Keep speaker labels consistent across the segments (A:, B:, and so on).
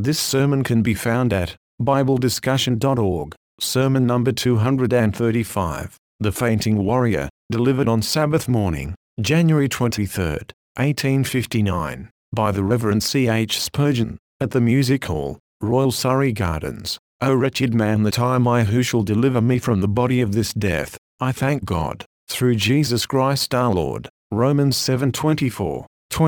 A: This sermon can be found at BibleDiscussion.org, sermon number 235, The Fainting Warrior, delivered on Sabbath morning, January 23, 1859, by the Reverend C. H. Spurgeon, at the Music Hall, Royal Surrey Gardens. O wretched man that I am, who shall deliver me from the body of this death? I thank God, through Jesus Christ our Lord. Romans 7:24,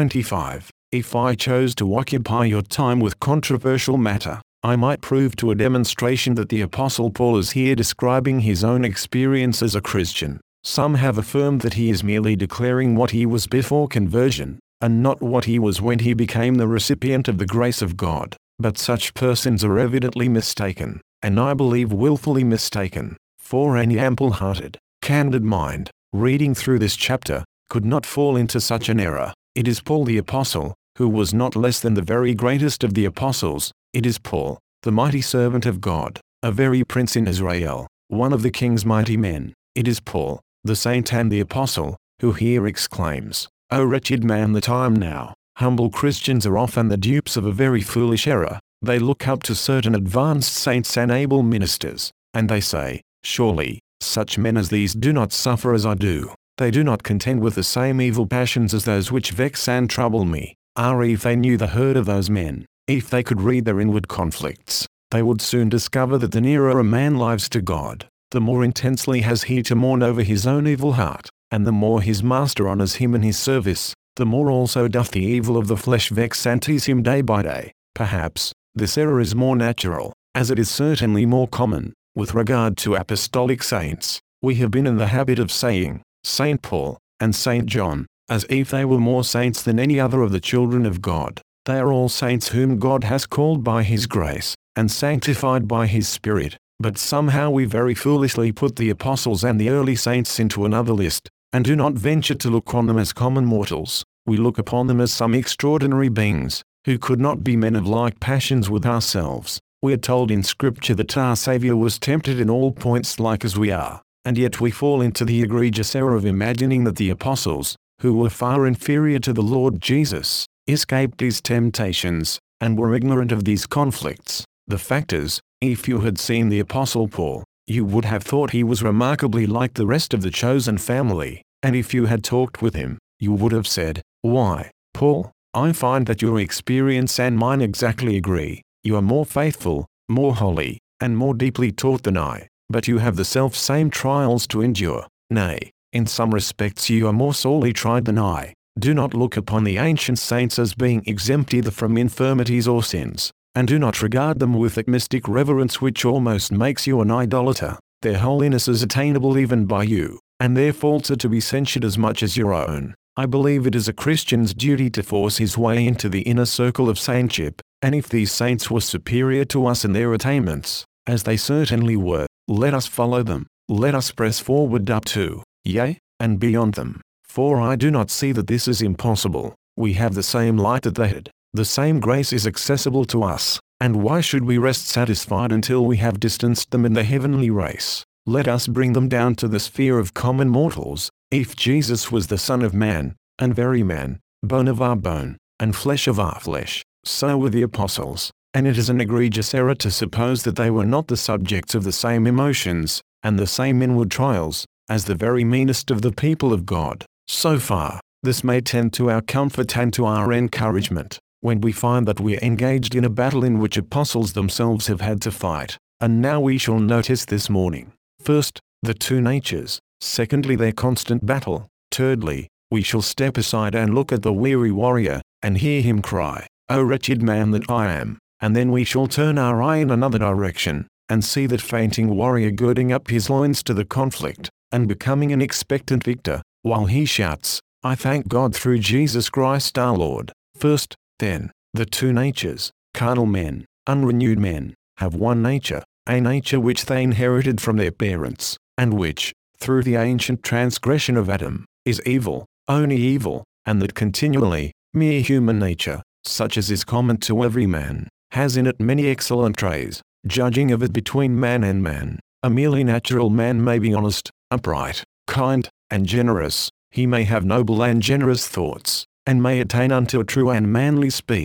A: 25. If I chose to occupy your time with controversial matter, I might prove to a demonstration that the Apostle Paul is here describing his own experience as a Christian. Some have affirmed that he is merely declaring what he was before conversion, and not what he was when he became the recipient of the grace of God. But such persons are evidently mistaken, and I believe willfully mistaken, for any ample-hearted, candid mind, reading through this chapter, could not fall into such an error. It is Paul the Apostle, who was not less than the very greatest of the apostles. It is Paul, the mighty servant of God, a very prince in Israel, one of the king's mighty men. It is Paul, the saint and the apostle, who here exclaims, O wretched man that I am now. Humble Christians are often the dupes of a very foolish error. They look up to certain advanced saints and able ministers, and they say, surely, such men as these do not suffer as I do. They do not contend with the same evil passions as those which vex and trouble me. If they knew the hurt of those men, if they could read their inward conflicts, they would soon discover that the nearer a man lives to God, the more intensely has he to mourn over his own evil heart, and the more his master honors him in his service, the more also doth the evil of the flesh vex and tease him day by day. Perhaps, this error is more natural, as it is certainly more common, with regard to apostolic saints. We have been in the habit of saying, St. Paul, and St. John, as if they were more saints than any other of the children of God. They are all saints whom God has called by His grace, and sanctified by His Spirit, but somehow we very foolishly put the apostles and the early saints into another list, and do not venture to look on them as common mortals. We look upon them as some extraordinary beings, who could not be men of like passions with ourselves. We are told in Scripture that our Saviour was tempted in all points like as we are, and yet we fall into the egregious error of imagining that the apostles, who were far inferior to the Lord Jesus, escaped these temptations, and were ignorant of these conflicts. The fact is, if you had seen the Apostle Paul, you would have thought he was remarkably like the rest of the chosen family, and if you had talked with him, you would have said, Why, Paul, I find that your experience and mine exactly agree. You are more faithful, more holy, and more deeply taught than I, but you have the self-same trials to endure. Nay, in some respects you are more sorely tried than I. Do not look upon the ancient saints as being exempt either from infirmities or sins, and do not regard them with that mystic reverence which almost makes you an idolater. Their holiness is attainable even by you, and their faults are to be censured as much as your own. I believe it is a Christian's duty to force his way into the inner circle of saintship, and if these saints were superior to us in their attainments, as they certainly were, let us follow them. Let us press forward up to, yea, and beyond them. For I do not see that this is impossible. We have the same light that they had. The same grace is accessible to us, and why should we rest satisfied until we have distanced them in the heavenly race? Let us bring them down to the sphere of common mortals. If Jesus was the Son of Man, and very man, bone of our bone, and flesh of our flesh, so were the apostles, and it is an egregious error to suppose that they were not the subjects of the same emotions, and the same inward trials, as the very meanest of the people of God. So far, this may tend to our comfort and to our encouragement, when we find that we are engaged in a battle in which apostles themselves have had to fight. And now we shall notice this morning, first, the two natures, secondly their constant battle, thirdly, we shall step aside and look at the weary warrior, and hear him cry, O wretched man that I am, and then we shall turn our eye in another direction, and see that fainting warrior girding up his loins to the conflict, and becoming an expectant victor, while he shouts, I thank God through Jesus Christ our Lord. First, then, the two natures, carnal men, unrenewed men, have one nature, a nature which they inherited from their parents, and which, through the ancient transgression of Adam, is evil, only evil, and that continually, mere human nature, such as is common to every man, has in it many excellent traits. Judging of it between man and man, a merely natural man may be honest, upright, kind, and generous. He may have noble and generous thoughts, and may attain unto a true and manly speech,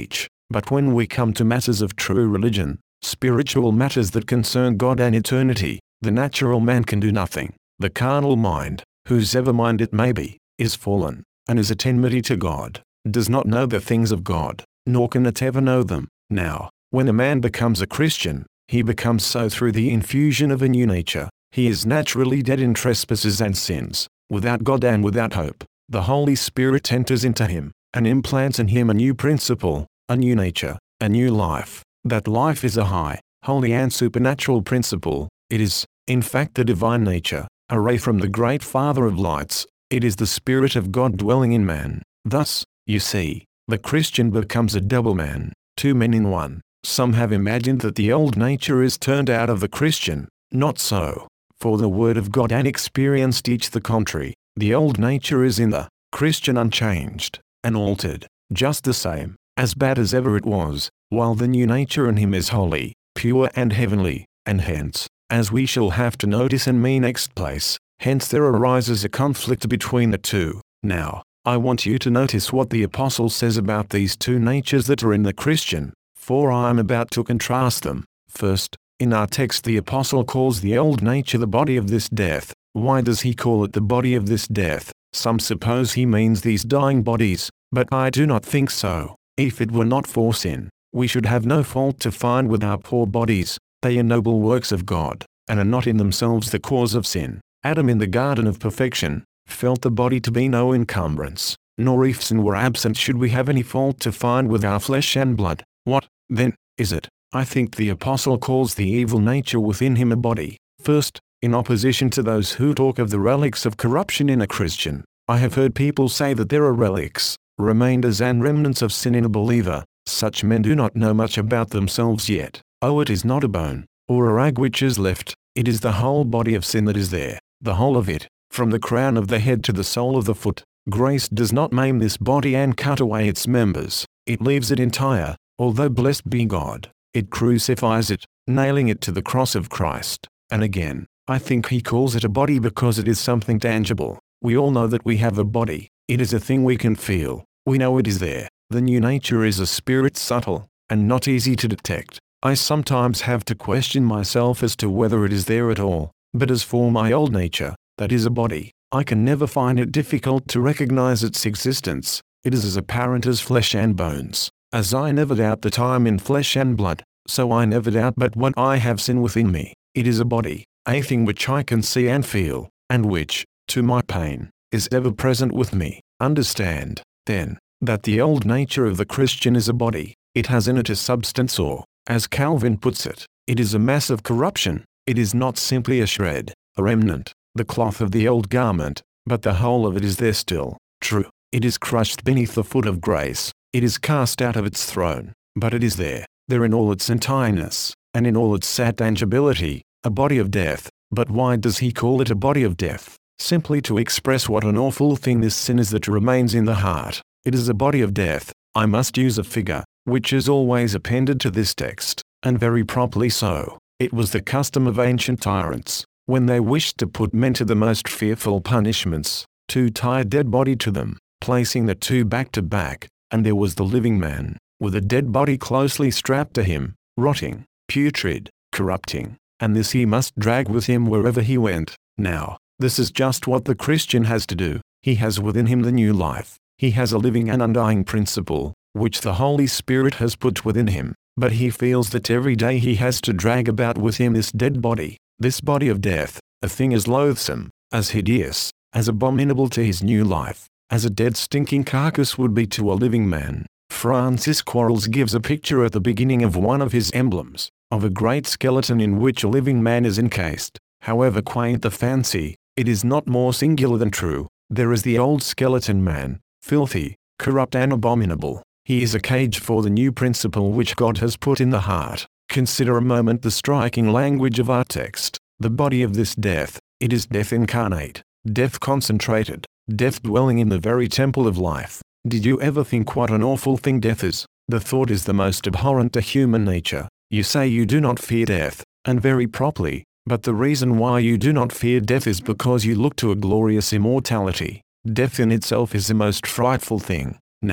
A: But when we come to matters of true religion, spiritual matters that concern God and eternity, the natural man can do nothing. The carnal mind, whosever mind it may be, is fallen, and is at enmity to God, does not know the things of God, nor can it ever know them. Now, when a man becomes a Christian, he becomes so through the infusion of a new nature. He is naturally dead in trespasses and sins, without God and without hope. The Holy Spirit enters into him, and implants in him a new principle, a new nature, a new life. That life is a high, holy and supernatural principle. It is, in fact, the divine nature, a ray from the great Father of lights. It is the Spirit of God dwelling in man. Thus, you see, the Christian becomes a double man, two men in one. Some have imagined that the old nature is turned out of the Christian. Not so, for the Word of God and experience teach the contrary. The old nature is in the Christian unchanged, and altered, just the same, as bad as ever it was, while the new nature in him is holy, pure and heavenly, and hence, as we shall have to notice in me next place, hence there arises a conflict between the two. Now, I want you to notice what the Apostle says about these two natures that are in the Christian, for I am about to contrast them. First, in our text the Apostle calls the old nature the body of this death. Why does he call it the body of this death? Some suppose he means these dying bodies, but I do not think so. If it were not for sin, we should have no fault to find with our poor bodies. They are noble works of God, and are not in themselves the cause of sin. Adam in the garden of perfection, felt the body to be no encumbrance, nor if sin were absent should we have any fault to find with our flesh and blood. What, then, is it? I think the Apostle calls the evil nature within him a body. First, in opposition to those who talk of the relics of corruption in a Christian, I have heard people say that there are relics, remainders and remnants of sin in a believer. Such men do not know much about themselves yet. Oh, it is not a bone, or a rag which is left, it is the whole body of sin that is there, the whole of it, from the crown of the head to the sole of the foot. Grace does not maim this body and cut away its members, it leaves it entire, although blessed be God, it crucifies it, nailing it to the cross of Christ. And again, I think he calls it a body because it is something tangible. We all know that we have a body, it is a thing we can feel, we know it is there. The new nature is a spirit subtle, and not easy to detect. I sometimes have to question myself as to whether it is there at all, but as for my old nature, that is a body, I can never find it difficult to recognize its existence. It is as apparent as flesh and bones. As I never doubt that I am in flesh and blood, so I never doubt but what I have sin within me. It is a body, a thing which I can see and feel, and which, to my pain, is ever present with me. Understand, then, that the old nature of the Christian is a body. It has in it a substance, or, as Calvin puts it, it is a mass of corruption. It is not simply a shred, a remnant, the cloth of the old garment, but the whole of it is there still. True, it is crushed beneath the foot of grace, it is cast out of its throne, but it is there in all its entireness, and in all its sad tangibility, a body of death. But why does he call it a body of death? Simply to express what an awful thing this sin is that remains in the heart. It is a body of death. I must use a figure, which is always appended to this text, and very properly so. It was the custom of ancient tyrants, when they wished to put men to the most fearful punishments, to tie a dead body to them, placing the two back to back, and there was the living man, with a dead body closely strapped to him, rotting, putrid, corrupting, and this he must drag with him wherever he went. Now, this is just what the Christian has to do. He has within him the new life. He has a living and undying principle, which the Holy Spirit has put within him, but he feels that every day he has to drag about with him this dead body, this body of death, a thing as loathsome, as hideous, as abominable to his new life, as a dead stinking carcass would be to a living man. Francis Quarles gives a picture at the beginning of one of his emblems, of a great skeleton in which a living man is encased. However quaint the fancy, it is not more singular than true. There is the old skeleton man, filthy, corrupt and abominable. He is a cage for the new principle which God has put in the heart. Consider a moment the striking language of our text. The body of this death, it is death incarnate, death concentrated, death dwelling in the very temple of life. Did you ever think what an awful thing death is? The thought is the most abhorrent to human nature. You say you do not fear death, and very properly, but the reason why you do not fear death is because you look to a glorious immortality. Death in itself is the most frightful thing. Now,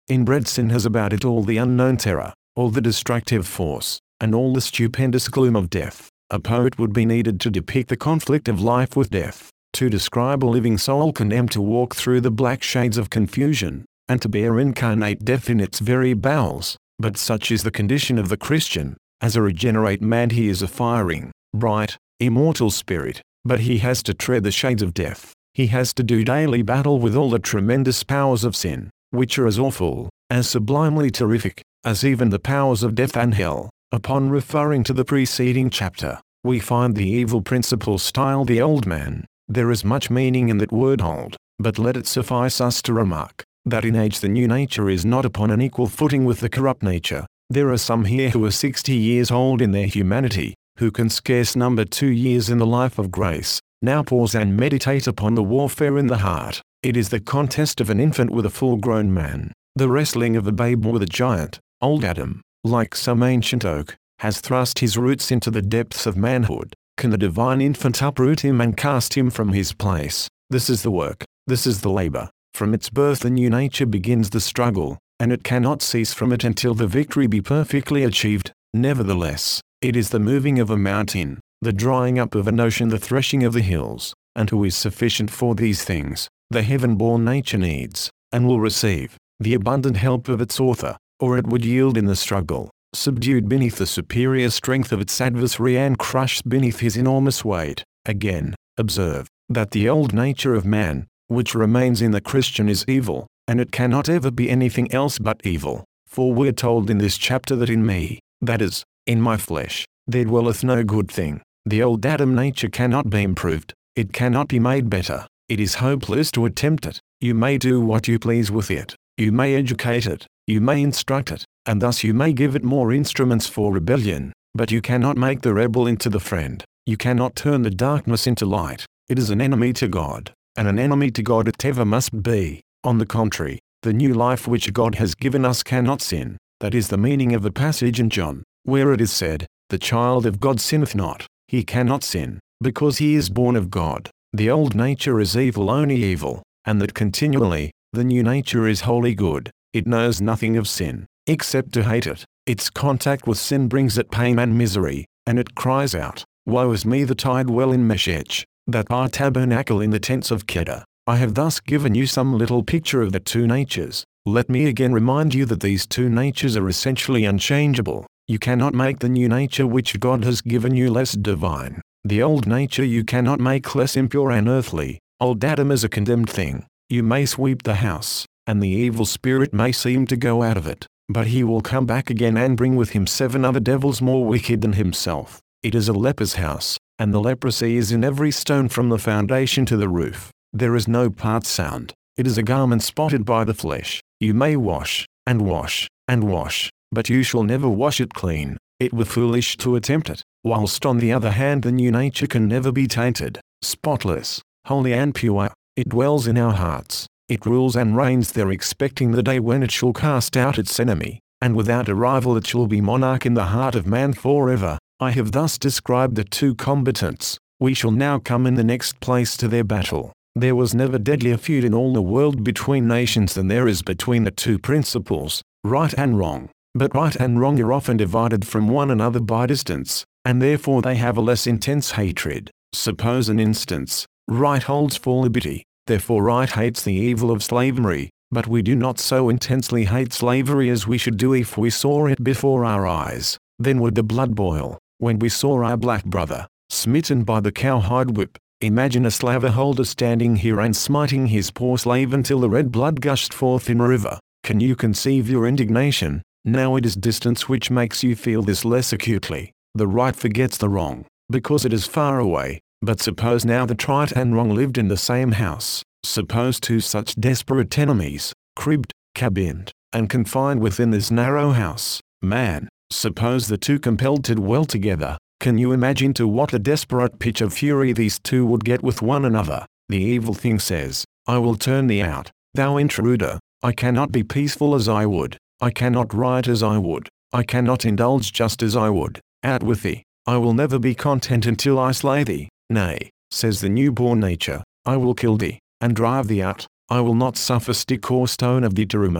A: Inbred sin has about it all the unknown terror, all the destructive force, and all the stupendous gloom of death. A poet would be needed to depict the conflict of life with death, to describe a living soul condemned to walk through the black shades of confusion, and to bear incarnate death in its very bowels. But such is the condition of the Christian. As a regenerate man he is a firing, bright, immortal spirit, but he has to tread the shades of death. He has to do daily battle with all the tremendous powers of sin, which are as awful, as sublimely terrific, as even the powers of death and hell. Upon referring to the preceding chapter, we find the evil principle styled the old man. There is much meaning in that word old, but let it suffice us to remark that in age the new nature is not upon an equal footing with the corrupt nature. There are some here who are 60 years old in their humanity, who can scarce number 2 years in the life of grace. Now pause and meditate upon the warfare in the heart. It is the contest of an infant with a full-grown man, the wrestling of a babe with a giant. Old Adam, like some ancient oak, has thrust his roots into the depths of manhood. Can the divine infant uproot him and cast him from his place? This is the work, this is the labor. From its birth the new nature begins the struggle, and it cannot cease from it until the victory be perfectly achieved. Nevertheless, it is the moving of a mountain, the drying up of an ocean, the threshing of the hills. And who is sufficient for these things? The heaven-born nature needs, and will receive, the abundant help of its author, or it would yield in the struggle, subdued beneath the superior strength of its adversary and crushed beneath his enormous weight. Again, observe, that the old nature of man, which remains in the Christian, is evil, and it cannot ever be anything else but evil. For we are told in this chapter that in me, that is, in my flesh, there dwelleth no good thing. The old Adam nature cannot be improved, it cannot be made better, it is hopeless to attempt it. You may do what you please with it, you may educate it, you may instruct it, and thus you may give it more instruments for rebellion, but you cannot make the rebel into the friend, you cannot turn the darkness into light. It is an enemy to God, and an enemy to God it ever must be. On the contrary, the new life which God has given us cannot sin. That is the meaning of a passage in John, where it is said, "The child of God sinneth not." He cannot sin, because he is born of God. The old nature is evil, only evil, and that continually. The new nature is wholly good. It knows nothing of sin, except to hate it. Its contact with sin brings it pain and misery, and it cries out, "Woe is me that I dwell in Meshech, that I tabernacle in the tents of Kedar." I have thus given you some little picture of the two natures. Let me again remind you that these two natures are essentially unchangeable. You cannot make the new nature which God has given you less divine. The old nature you cannot make less impure and earthly. Old Adam is a condemned thing. You may sweep the house, and the evil spirit may seem to go out of it, but he will come back again and bring with him 7 other devils more wicked than himself. It is a leper's house, and the leprosy is in every stone from the foundation to the roof. There is no part sound. It is a garment spotted by the flesh. You may wash, and wash, and wash, but you shall never wash it clean. It were foolish to attempt it. Whilst on the other hand the new nature can never be tainted, spotless, holy and pure. It dwells in our hearts. It rules and reigns there, expecting the day when it shall cast out its enemy, and without a rival it shall be monarch in the heart of man forever. I have thus described the two combatants. We shall now come in the next place to their battle. There was never deadlier feud in all the world between nations than there is between the two principles, right and wrong. But right and wrong are often divided from one another by distance, and therefore they have a less intense hatred. Suppose an instance. Right holds for liberty, therefore right hates the evil of slavery, but we do not so intensely hate slavery as we should do if we saw it before our eyes. Then would the blood boil, when we saw our black brother, smitten by the cowhide whip. Imagine a slaveholder standing here and smiting his poor slave until the red blood gushed forth in a river. Can you conceive your indignation? Now it is distance which makes you feel this less acutely. The right forgets the wrong, because it is far away. But suppose now that right and wrong lived in the same house. Suppose two such desperate enemies, cribbed, cabined, and confined within this narrow house. Man, suppose the two compelled to dwell together. Can you imagine to what a desperate pitch of fury these two would get with one another? The evil thing says, "I will turn thee out, thou intruder. I cannot be peaceful as I would. I cannot write as I would. I cannot indulge just as I would. Out with thee. I will never be content until I slay thee. Nay," says the newborn nature, "I will kill thee, and drive thee out. I will not suffer stick or stone of thee to remain.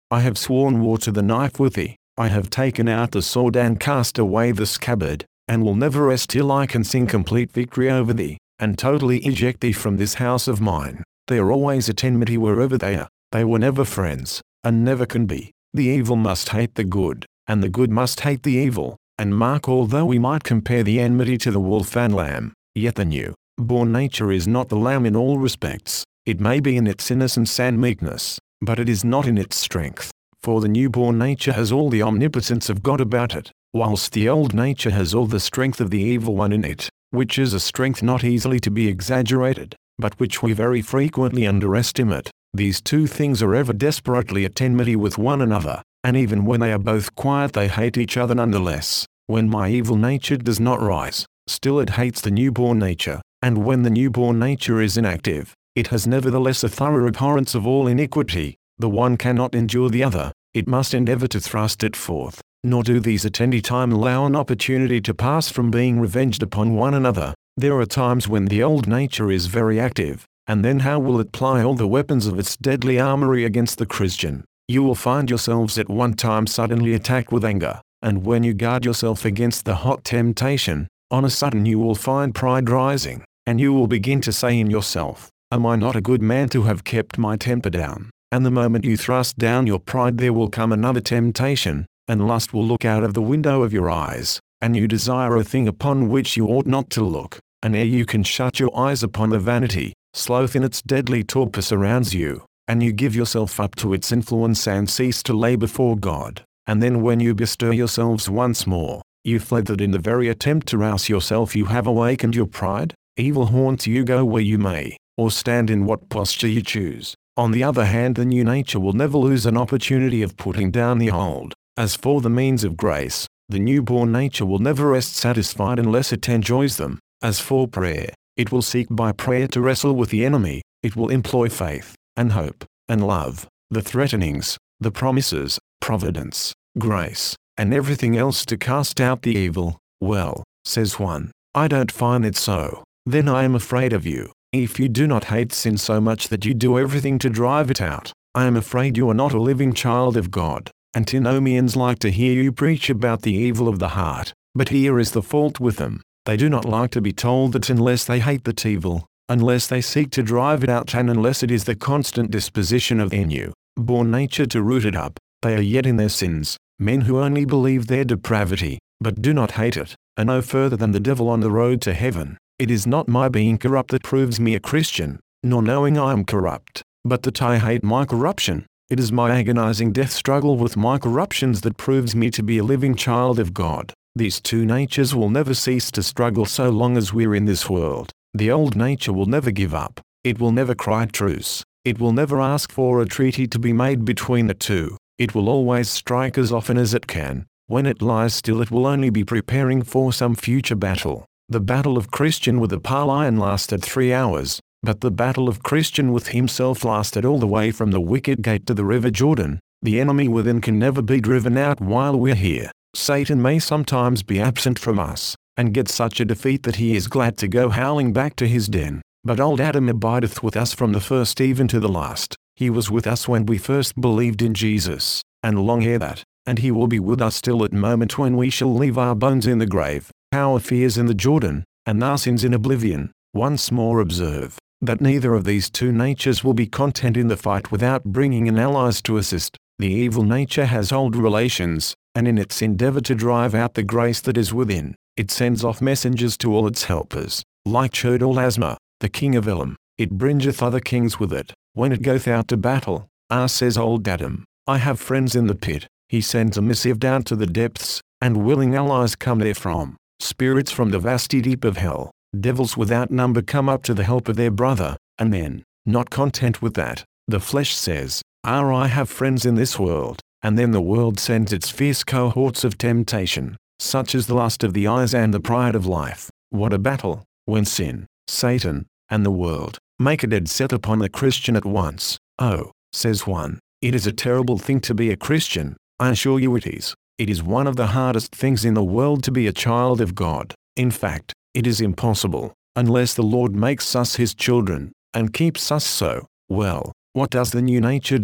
A: I have sworn war to the knife with thee. I have taken out the sword and cast away the scabbard, and will never rest till I can sing complete victory over thee, and totally eject thee from this house of mine. They are always at enmity wherever they are. They were never friends, and never can be. The evil must hate the good, and the good must hate the evil. And mark, although we might compare the enmity to the wolf and lamb, yet the new-born nature is not the lamb in all respects. It may be in its innocence and meekness, but it is not in its strength. For the newborn nature has all the omnipotence of God about it, whilst the old nature has all the strength of the evil one in it, which is a strength not easily to be exaggerated, but which we very frequently underestimate. These two things are ever desperately at enmity with one another, and even when they are both quiet they hate each other nonetheless. When my evil nature does not rise, still it hates the newborn nature, and when the newborn nature is inactive, it has nevertheless a thorough abhorrence of all iniquity. The one cannot endure the other, it must endeavor to thrust it forth, nor do these at any time allow an opportunity to pass from being revenged upon one another. There are times when the old nature is very active, and then how will it ply all the weapons of its deadly armory against the Christian? You will find yourselves at one time suddenly attacked with anger, and when you guard yourself against the hot temptation, on a sudden you will find pride rising, and you will begin to say in yourself, "Am I not a good man to have kept my temper down?" And the moment you thrust down your pride there will come another temptation, and lust will look out of the window of your eyes, and you desire a thing upon which you ought not to look, and ere you can shut your eyes upon the vanity, sloth in its deadly torpor surrounds you, and you give yourself up to its influence and cease to lay before God. And then when you bestir yourselves once more, you fled that in the very attempt to rouse yourself you have awakened your pride. Evil haunts you, go where you may, or stand in what posture you choose. On the other hand, the new nature will never lose an opportunity of putting down the old. As for the means of grace, the newborn nature will never rest satisfied unless it enjoys them. As for prayer, it will seek by prayer to wrestle with the enemy. It will employ faith, and hope, and love, the threatenings, the promises, providence, grace, and everything else to cast out the evil. Well, says one, I don't find it so. Then I am afraid of you. If you do not hate sin so much that you do everything to drive it out, I am afraid you are not a living child of God. Antinomians like to hear you preach about the evil of the heart, but here is the fault with them. They do not like to be told that unless they hate that evil, unless they seek to drive it out, and unless it is the constant disposition of their new-born nature to root it up, they are yet in their sins. Men who only believe their depravity, but do not hate it, are no further than the devil on the road to heaven. It is not my being corrupt that proves me a Christian, nor knowing I am corrupt, but that I hate my corruption. It is my agonizing death struggle with my corruptions that proves me to be a living child of God. These two natures will never cease to struggle so long as we're in this world. The old nature will never give up. It will never cry truce. It will never ask for a treaty to be made between the two. It will always strike as often as it can. When it lies still it will only be preparing for some future battle. The battle of Christian with the Paulian lasted 3 hours, but the battle of Christian with himself lasted all the way from the wicket gate to the river Jordan. The enemy within can never be driven out while we're here. Satan may sometimes be absent from us, and get such a defeat that he is glad to go howling back to his den. But old Adam abideth with us from the first even to the last. He was with us when we first believed in Jesus, and long ere that, and he will be with us till that moment when we shall leave our bones in the grave, our fears in the Jordan, and our sins in oblivion. Once more observe, that neither of these two natures will be content in the fight without bringing in allies to assist. The evil nature has old relations, and in its endeavor to drive out the grace that is within, it sends off messengers to all its helpers, like Chedorlaomer, the king of Elam. It bringeth other kings with it. When it goeth out to battle, says old Adam, I have friends in the pit. He sends a missive down to the depths, and willing allies come therefrom. Spirits from the vasty deep of hell, devils without number come up to the help of their brother, and then, not content with that, the flesh says, I have friends in this world, and then the world sends its fierce cohorts of temptation, such as the lust of the eyes and the pride of life. What a battle, when sin, Satan, and the world, make a dead set upon the Christian at once. Oh, says one, it is a terrible thing to be a Christian. I assure you it is. It is one of the hardest things in the world to be a child of God. In fact, it is impossible, unless the Lord makes us his children, and keeps us so. Well, what does the new nature do?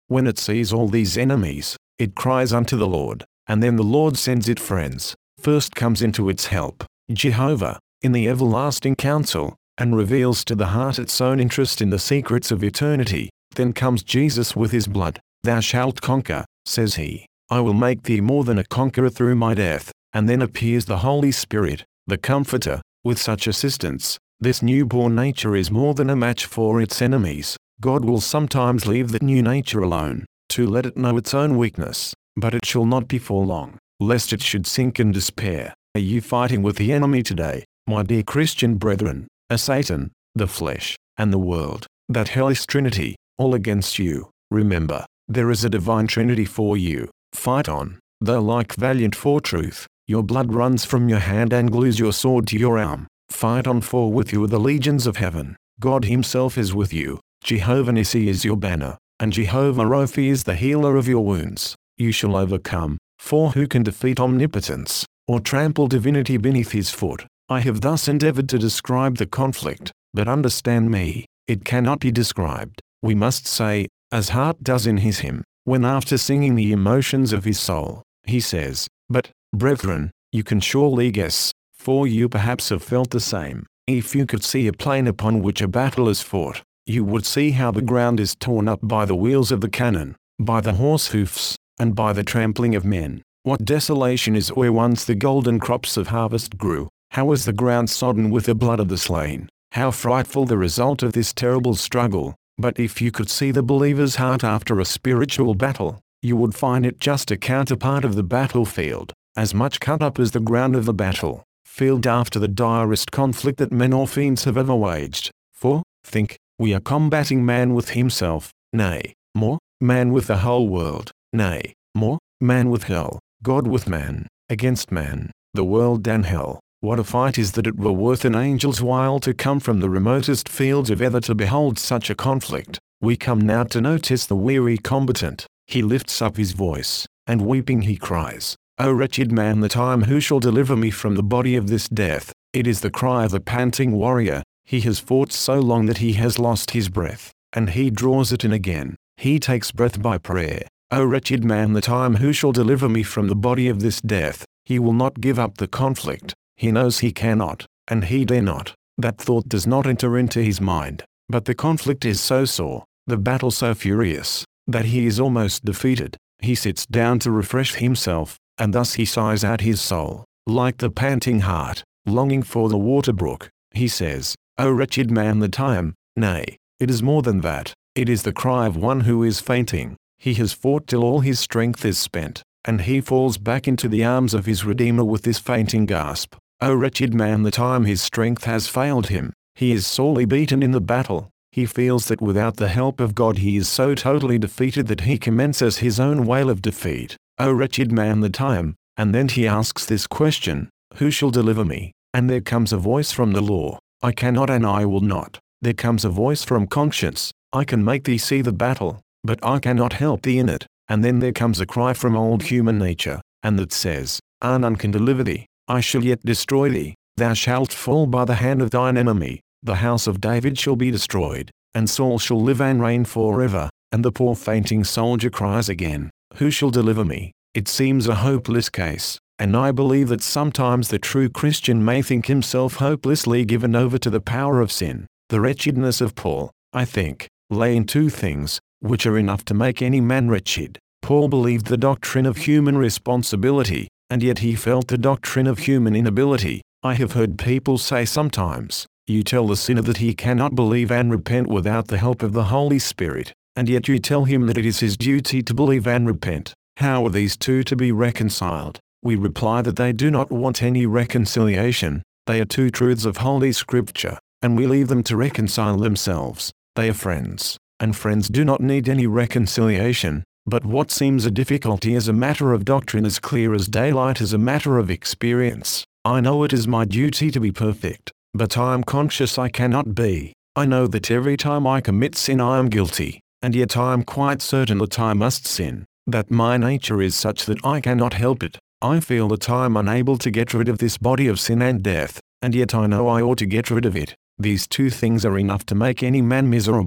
A: When it sees all these enemies, it cries unto the Lord, and then the Lord sends it friends. First comes into its help Jehovah, in the everlasting counsel, and reveals to the heart its own interest in the secrets of eternity. Then comes Jesus with his blood. Thou shalt conquer, says he. I will make thee more than a conqueror through my death. And then appears the Holy Spirit, the Comforter. With such assistance, this newborn nature is more than a match for its enemies. God will sometimes leave that new nature alone, to let it know its own weakness, but it shall not be for long, lest it should sink in despair. Are you fighting with the enemy today, my dear Christian brethren? Are Satan, the flesh, and the world, that hellish trinity, all against you? Remember, there is a divine trinity for you. Fight on, though like valiant for truth. Your blood runs from your hand and glues your sword to your arm. Fight on, for with you are the legions of heaven. God himself is with you. Jehovah Nissi is your banner, and Jehovah Rophi is the healer of your wounds. You shall overcome, for who can defeat omnipotence, or trample divinity beneath his foot? I have thus endeavored to describe the conflict, but understand me, it cannot be described. We must say, as Hart does in his hymn, when after singing the emotions of his soul, he says, but, brethren, you can surely guess, for you perhaps have felt the same. If you could see a plain upon which a battle is fought, you would see how the ground is torn up by the wheels of the cannon, by the horse hoofs, and by the trampling of men. What desolation is where once the golden crops of harvest grew. How is the ground sodden with the blood of the slain? How frightful the result of this terrible struggle. But if you could see the believer's heart after a spiritual battle, you would find it just a counterpart of the battlefield, as much cut up as the ground of the battle field after the direst conflict that men or fiends have ever waged. For, think, we are combating man with himself, nay, more, man with the whole world, nay, more, man with hell, God with man, against man, the world and hell. What a fight is that! It were worth an angel's while to come from the remotest fields of ether to behold such a conflict. We come now to notice the weary combatant. He lifts up his voice, and weeping he cries, O wretched man that I am, who shall deliver me from the body of this death? It is the cry of the panting warrior. He has fought so long that he has lost his breath, and he draws it in again. He takes breath by prayer. O wretched man that I am, who shall deliver me from the body of this death? He will not give up the conflict. He knows he cannot, and he dare not. That thought does not enter into his mind. But the conflict is so sore, the battle so furious, that he is almost defeated. He sits down to refresh himself, and thus he sighs out his soul, like the panting hart, longing for the water brook. He says, O wretched man that I am. Nay, it is more than that. It is the cry of one who is fainting. He has fought till all his strength is spent, and he falls back into the arms of his Redeemer with this fainting gasp. O wretched man that I am. His strength has failed him. He is sorely beaten in the battle. He feels that without the help of God he is so totally defeated that he commences his own wail of defeat. O wretched man that I am. And then he asks this question, who shall deliver me? And there comes a voice from the law, I cannot and I will not. There comes a voice from conscience, I can make thee see the battle, but I cannot help thee in it. And then there comes a cry from old human nature, and that says, none can deliver thee. I shall yet destroy thee. Thou shalt fall by the hand of thine enemy. The house of David shall be destroyed, and Saul shall live and reign forever. And the poor fainting soldier cries again, who shall deliver me? It seems a hopeless case, and I believe that sometimes the true Christian may think himself hopelessly given over to the power of sin. The wretchedness of Paul, I think, lay in two things, which are enough to make any man wretched. Paul believed the doctrine of human responsibility, and yet he felt the doctrine of human inability. I have heard people say sometimes, you tell the sinner that he cannot believe and repent without the help of the Holy Spirit, and yet you tell him that it is his duty to believe and repent. How are these two to be reconciled? We reply that they do not want any reconciliation. They are two truths of Holy Scripture, and we leave them to reconcile themselves. They are friends, and friends do not need any reconciliation. But what seems a difficulty as a matter of doctrine is clear as daylight as a matter of experience. I know it is my duty to be perfect, but I am conscious I cannot be. I know that every time I commit sin I am guilty, and yet I am quite certain that I must sin, that my nature is such that I cannot help it. I feel that I am unable to get rid of this body of sin and death, and yet I know I ought to get rid of it. These two things are enough to make any man miserable.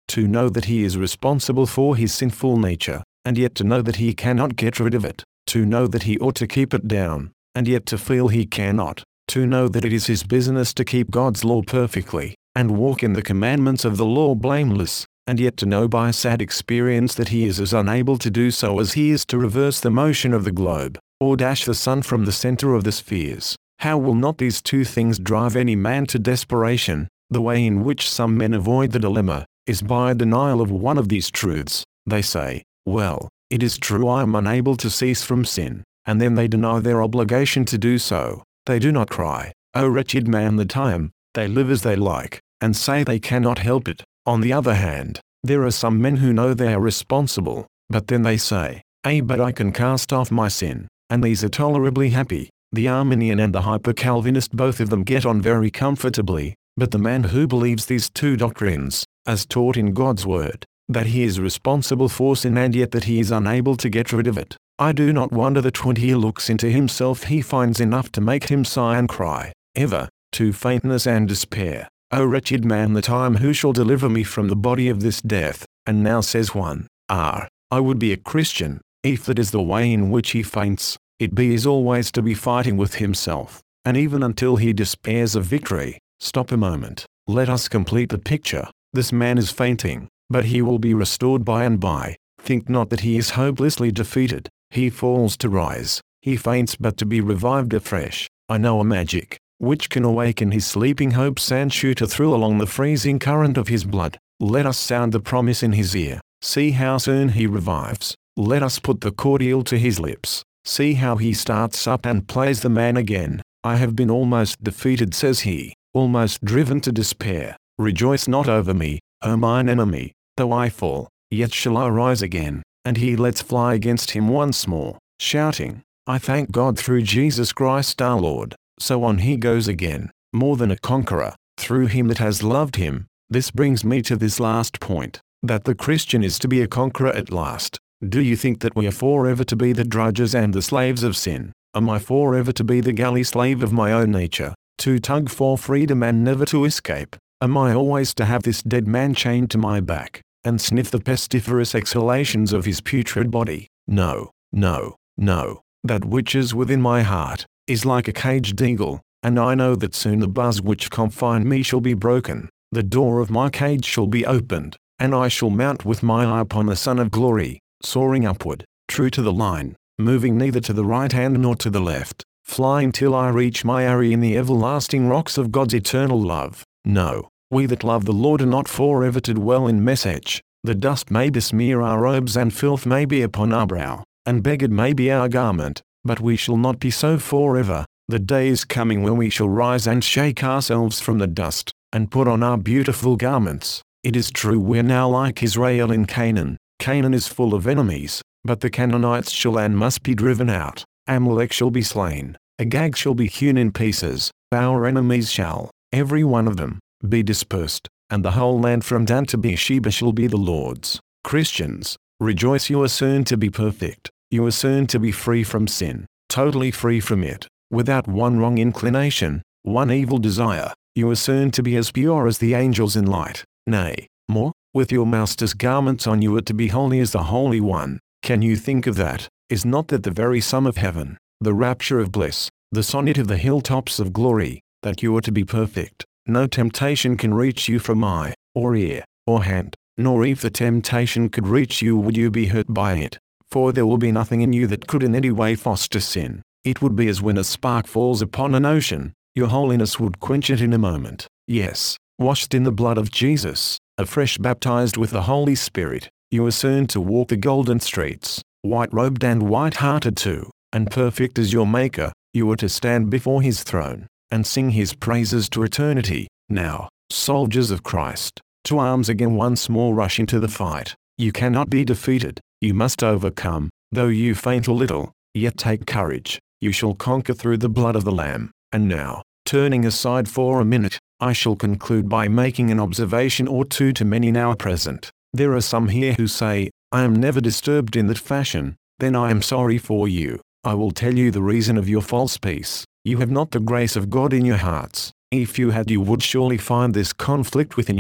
A: to know that he is responsible for his sinful nature, and yet to know that he cannot get rid of it, to know that he ought to keep it down, and yet to feel he cannot, to know that it is his business to keep God's law perfectly, and walk in the commandments of the law blameless, and yet to know by sad experience that he is as unable to do so as he is to reverse the motion of the globe, or dash the sun from the center of the spheres. How will not these two things drive any man to desperation? The way in which some men avoid the dilemma is by a denial of one of these truths. They say, well, it is true I am unable to cease from sin, and then they deny their obligation to do so. They do not cry, "O wretched man that I am." They live as they like, and say they cannot help it. On the other hand, there are some men who know they are responsible, but then they say, but I can cast off my sin, and these are tolerably happy. The Arminian and the Hyper-Calvinist, both of them get on very comfortably, but the man who believes these two doctrines, as taught in God's word, that he is responsible for sin and yet that he is unable to get rid of it, I do not wonder that when he looks into himself he finds enough to make him sigh and cry, ever, to faintness and despair. O wretched man that I am, who shall deliver me from the body of this death? And now says one, I would be a Christian, if that is the way in which he faints. It is always to be fighting with himself, and even until he despairs of victory. Stop a moment, let us complete the picture. This man is fainting, but he will be restored by and by. Think not that he is hopelessly defeated. He falls to rise, he faints but to be revived afresh. I know a magic, which can awaken his sleeping hopes and shoot a thrill along the freezing current of his blood. Let us sound the promise in his ear. See how soon he revives. Let us put the cordial to his lips. See how he starts up and plays the man again. I have been almost defeated, says he, almost driven to despair. Rejoice not over me, O mine enemy. Though I fall, yet shall I rise again. And he lets fly against him once more, shouting, I thank God through Jesus Christ our Lord. So on he goes again, more than a conqueror, through him that has loved him. This brings me to this last point, that the Christian is to be a conqueror at last. Do you think that we are forever to be the drudges and the slaves of sin? Am I forever to be the galley slave of my own nature, to tug for freedom and never to escape? Am I always to have this dead man chained to my back, and sniff the pestiferous exhalations of his putrid body? No, no, no. That which is within my heart is like a caged eagle, and I know that soon the bars which confine me shall be broken. The door of my cage shall be opened, and I shall mount with my eye upon the Son of Glory, soaring upward, true to the line, moving neither to the right hand nor to the left, flying till I reach my eyrie in the everlasting rocks of God's eternal love. No, we that love the Lord are not forever to dwell in Meshech. The dust may besmear our robes and filth may be upon our brow, and beggared may be our garment, but we shall not be so forever. The day is coming when we shall rise and shake ourselves from the dust, and put on our beautiful garments. It is true we are now like Israel in Canaan. Canaan is full of enemies, but the Canaanites shall and must be driven out. Amalek shall be slain, Agag shall be hewn in pieces. Our enemies shall, every one of them, be dispersed, and the whole land from Dan to Beersheba shall be the Lord's. Christians, rejoice, you are soon to be perfect. You are soon to be free from sin, totally free from it, without one wrong inclination, one evil desire. You are soon to be as pure as the angels in light. Nay, more, with your master's garments on you are to be holy as the Holy One. Can you think of that? Is not that the very sum of heaven, the rapture of bliss, the sonnet of the hilltops of glory, that you are to be perfect? No temptation can reach you from eye, or ear, or hand, nor if the temptation could reach you would you be hurt by it, for there will be nothing in you that could in any way foster sin. It would be as when a spark falls upon an ocean, your holiness would quench it in a moment. Yes, washed in the blood of Jesus, afresh baptized with the Holy Spirit, you are soon to walk the golden streets, white-robed and white-hearted too, and perfect as your Maker. You are to stand before his throne, and sing his praises to eternity. Now, soldiers of Christ, to arms again, once more rush into the fight. You cannot be defeated, you must overcome. Though you faint a little, yet take courage, you shall conquer through the blood of the Lamb. And now, turning aside for a minute, I shall conclude by making an observation or two to many now present. There are some here who say, I am never disturbed in that fashion. Then I am sorry for you. I will tell you the reason of your false peace. You have not the grace of God in your hearts. If you had, you would surely find this conflict within you.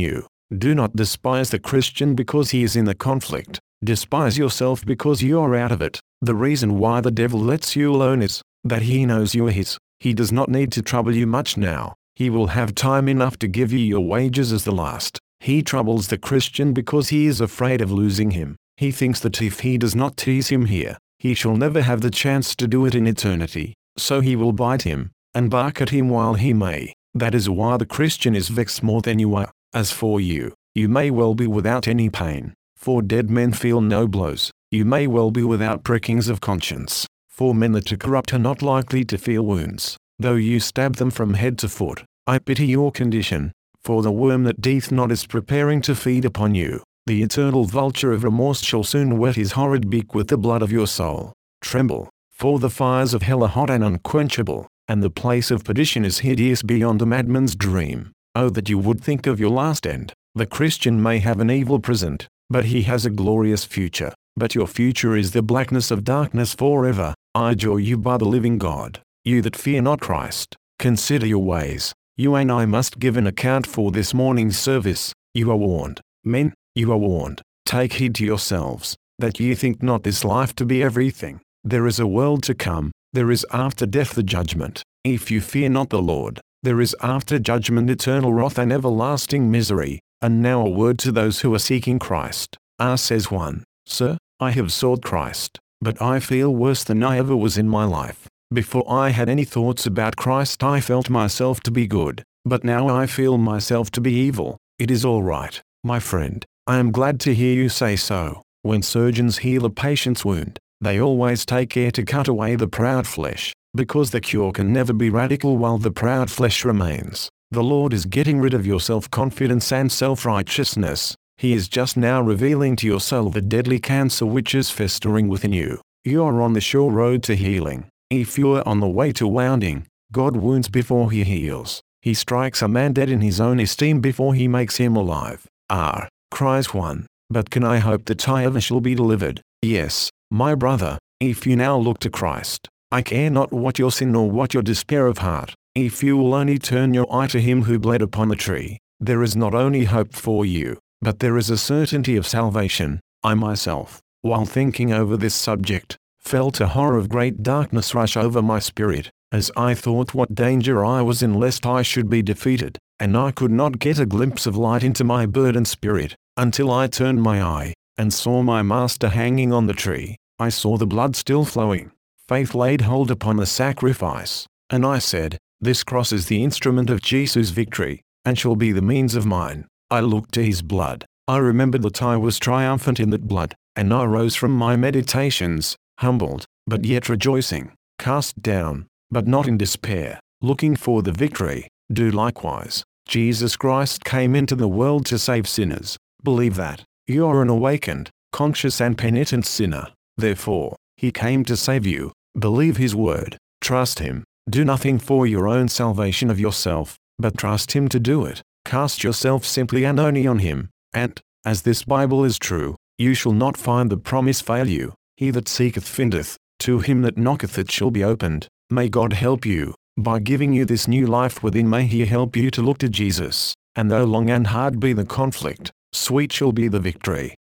A: Do not despise the Christian because he is in the conflict. Despise yourself because you are out of it. The reason why the devil lets you alone is that he knows you are his. He does not need to trouble you much now. He will have time enough to give you your wages as the last. He troubles the Christian because he is afraid of losing him. He thinks that if he does not tease him here, he shall never have the chance to do it in eternity. So he will bite him and bark at him while he may. That is why the Christian is vexed more than you are. As for you, you may well be without any pain, for dead men feel no blows. You may well be without prickings of conscience, for men that are corrupt are not likely to feel wounds, though you stab them from head to foot. I pity your condition, for the worm that deeth not is preparing to feed upon you. The eternal vulture of remorse shall soon wet his horrid beak with the blood of your soul. Tremble, for the fires of hell are hot and unquenchable, and the place of perdition is hideous beyond a madman's dream. Oh, that you would think of your last end. The Christian may have an evil present, but he has a glorious future. But your future is the blackness of darkness forever. I adjure you by the living God, you that fear not Christ, consider your ways. You and I must give an account for this morning's service. You are warned, men, you are warned. Take heed to yourselves, that ye think not this life to be everything. There is a world to come, there is after death the judgment. If you fear not the Lord, there is after judgment eternal wrath and everlasting misery. And now a word to those who are seeking Christ. Says one, Sir, I have sought Christ, but I feel worse than I ever was in my life. Before I had any thoughts about Christ I felt myself to be good, but now I feel myself to be evil. It is all right, my friend. I am glad to hear you say so. When surgeons heal a patient's wound, they always take care to cut away the proud flesh, because the cure can never be radical while the proud flesh remains. The Lord is getting rid of your self-confidence and self-righteousness. He is just now revealing to your soul the deadly cancer which is festering within you. You are on the sure road to healing. If you are on the way to wounding, God wounds before he heals. He strikes a man dead in his own esteem before he makes him alive. Cries one, but can I hope that I ever shall be delivered? Yes, my brother, if you now look to Christ. I care not what your sin nor what your despair of heart. If you will only turn your eye to him who bled upon the tree, there is not only hope for you, but there is a certainty of salvation. I myself, while thinking over this subject, felt a horror of great darkness rush over my spirit, as I thought what danger I was in lest I should be defeated, and I could not get a glimpse of light into my burdened spirit, until I turned my eye, and saw my Master hanging on the tree. I saw the blood still flowing. Faith laid hold upon the sacrifice, and I said, this cross is the instrument of Jesus' victory, and shall be the means of mine. I looked to his blood. I remembered that I was triumphant in that blood, and I rose from my meditations, humbled, but yet rejoicing, cast down, but not in despair, looking for the victory. Do likewise. Jesus Christ came into the world to save sinners. Believe that. You are an awakened, conscious and penitent sinner. Therefore, he came to save you. Believe his word. Trust him. Do nothing for your own salvation of yourself, but trust him to do it. Cast yourself simply and only on him, and, as this Bible is true, you shall not find the promise fail you. He that seeketh findeth, to him that knocketh it shall be opened. May God help you, by giving you this new life within. May he help you to look to Jesus, and though long and hard be the conflict, sweet shall be the victory.